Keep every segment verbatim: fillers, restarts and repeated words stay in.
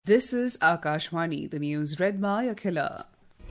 This is Akashvani, the news read by Akhila.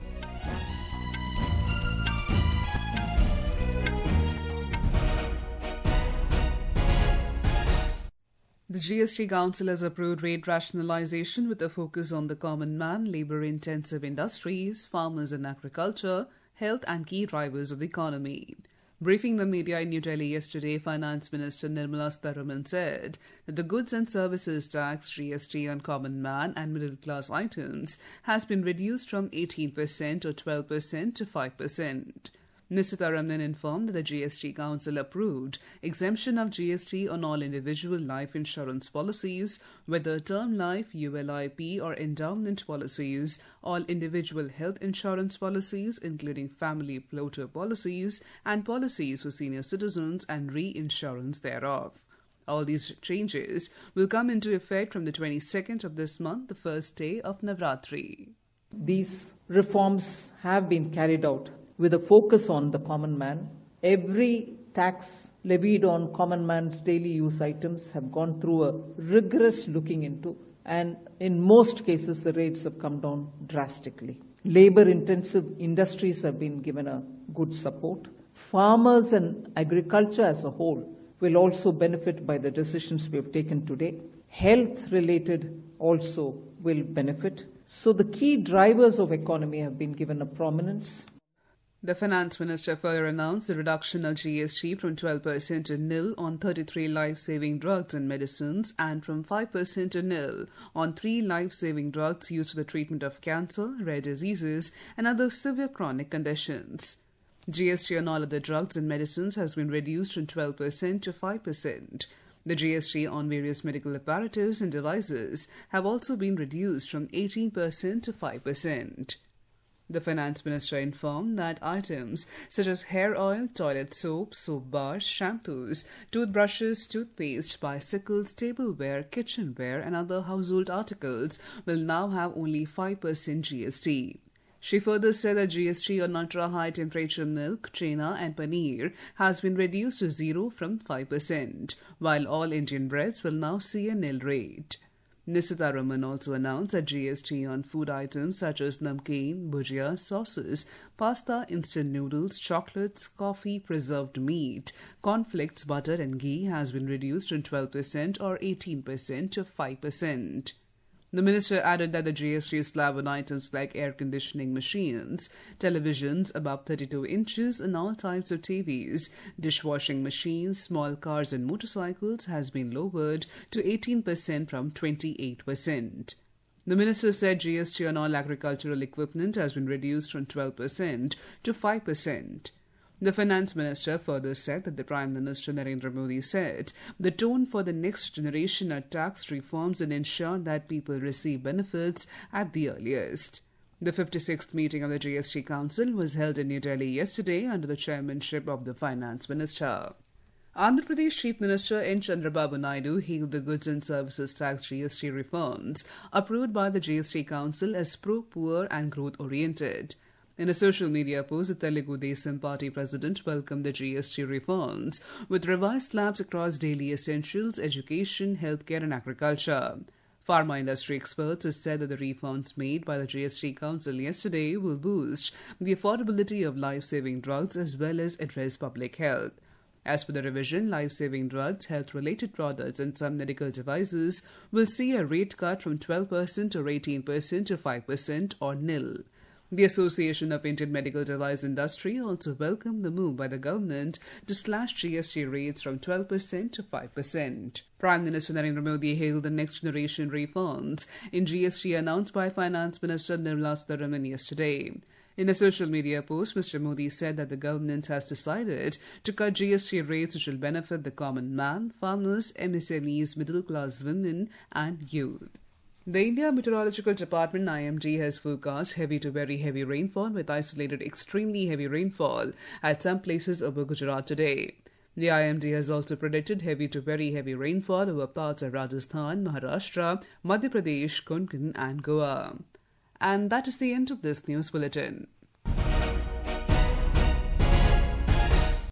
The G S T Council has approved rate rationalisation with a focus on the common man, labour-intensive industries, farmers and agriculture, health and key drivers of the economy. Briefing the media in New Delhi yesterday, Finance Minister Nirmala Sitharaman said that the Goods and Services Tax G S T on common man and middle-class items has been reduced from eighteen percent or twelve percent to five percent. Mister Sitharaman informed that the G S T Council approved exemption of G S T on all individual life insurance policies, whether term life, U L I P or endowment policies, all individual health insurance policies, including family floater policies, and policies for senior citizens and reinsurance thereof. All these changes will come into effect from the twenty-second of this month, the first day of Navratri. These reforms have been carried out with a focus on the common man. Every tax levied on common man's daily use items have gone through a rigorous looking into, and in most cases the rates have come down drastically. Labor-intensive industries have been given a good support. Farmers and agriculture as a whole will also benefit by the decisions we have taken today. Health-related also will benefit. So the key drivers of economy have been given a prominence. The Finance Minister further announced the reduction of G S T from twelve percent to nil on thirty-three life-saving drugs and medicines and from five percent to nil on three life-saving drugs used for the treatment of cancer, rare diseases and other severe chronic conditions. G S T on all other drugs and medicines has been reduced from twelve percent to five percent. The G S T on various medical apparatus and devices have also been reduced from eighteen percent to five percent. The Finance Minister informed that items such as hair oil, toilet soap, soap bars, shampoos, toothbrushes, toothpaste, bicycles, tableware, kitchenware and other household articles will now have only five percent G S T. She further said that G S T on ultra-high temperature milk, chena and paneer has been reduced to zero from five percent, while all Indian breads will now see a nil rate. Mister Sitharaman also announced that G S T on food items such as namkeen, bhujia, sauces, pasta, instant noodles, chocolates, coffee, preserved meat, cornflakes, butter and ghee has been reduced from twelve percent or eighteen percent to five percent. The minister added that the G S T slab on items like air conditioning machines, televisions above thirty-two inches and all types of T Vs, dishwashing machines, small cars and motorcycles has been lowered to eighteen percent from twenty-eight percent. The minister said G S T on all agricultural equipment has been reduced from twelve percent to five percent. The Finance Minister further said that the Prime Minister Narendra Modi said the tone for the next generation are tax reforms and ensure that people receive benefits at the earliest. The fifty-sixth meeting of the G S T Council was held in New Delhi yesterday under the chairmanship of the Finance Minister. Andhra Pradesh Chief Minister N. Chandrababu Naidu hailed the Goods and Services Tax G S T reforms approved by the G S T Council as pro-poor and growth-oriented. In a social media post, the Telugu Desam Party president welcomed the G S T reforms with revised slabs across daily essentials, education, healthcare and agriculture. Pharma industry experts have said that the reforms made by the G S T Council yesterday will boost the affordability of life-saving drugs as well as address public health. As per the revision, life-saving drugs, health-related products and some medical devices will see a rate cut from twelve percent or eighteen percent to five percent or nil. The Association of Indian Medical Device Industry also welcomed the move by the government to slash G S T rates from twelve percent to five percent. Prime Minister Narendra Modi hailed the next generation reforms in G S T announced by Finance Minister Nirmala Sitharaman yesterday. In a social media post, Mister Modi said that the government has decided to cut G S T rates which will benefit the common man, farmers, M S M Es, middle-class women and youth. The India Meteorological Department I M D has forecast heavy to very heavy rainfall with isolated extremely heavy rainfall at some places over Gujarat today. The I M D has also predicted heavy to very heavy rainfall over parts of Rajasthan, Maharashtra, Madhya Pradesh, Konkan and Goa. And that is the end of this news bulletin.